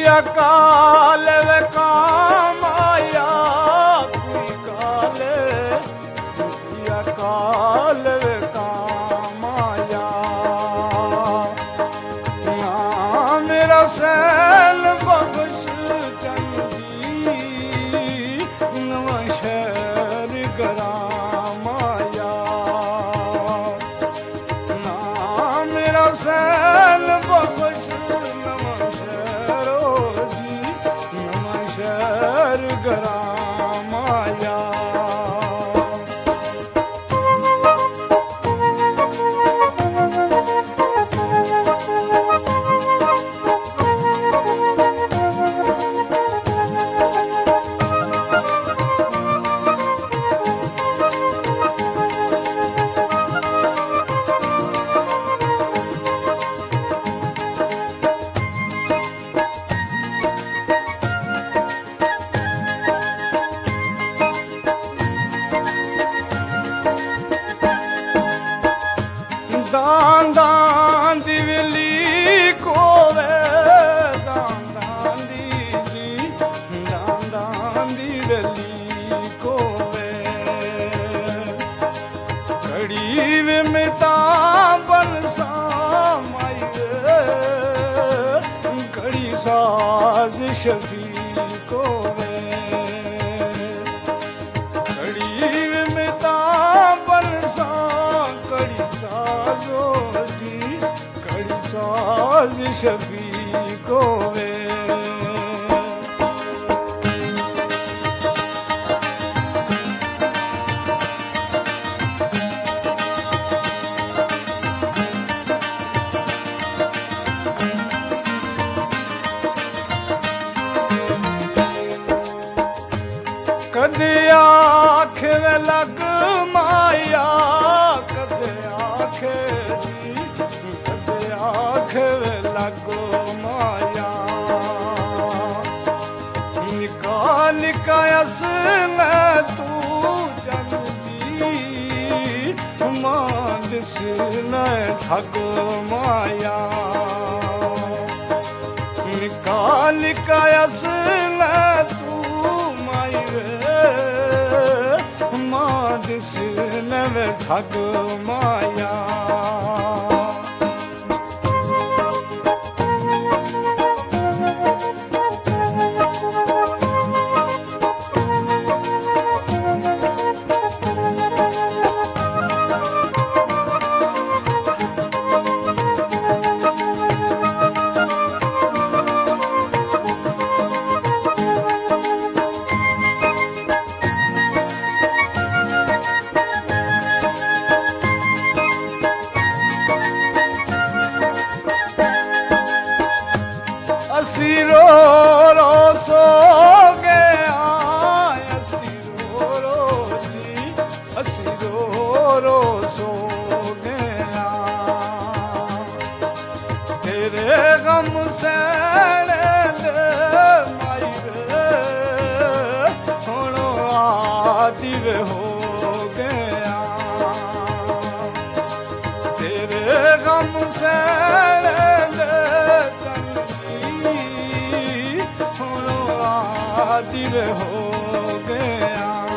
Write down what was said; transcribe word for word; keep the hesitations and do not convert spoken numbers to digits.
काल वे काम आया कोई काल दुखिया काल वे काम आया ना मेरा सैल बख्श चंदी नवा शहर ग्राम आया ना मेरा सैल बख्श ग्राम आया दान दान दिवली कोवे दान दान दीजी दान दान दिवली कोवे घड़ी वे मिता बनसा माई घड़ी साज शफी कोवे घड़ी वे मिता बनसा घड़ी साज शफी कोवे कदे आँख लग माया कदे आँख कदे आँख लगो माया निकाल कायस में तू चंदी मानस न ठगो माया निकाल कायस में तू माई मानस न ठगो माया असी रो रो सो गया असी रो रो जी असी रो रो सो गया तेरे गम से माई सुनो आदि हो गया तेरे गम से दिल हो गया।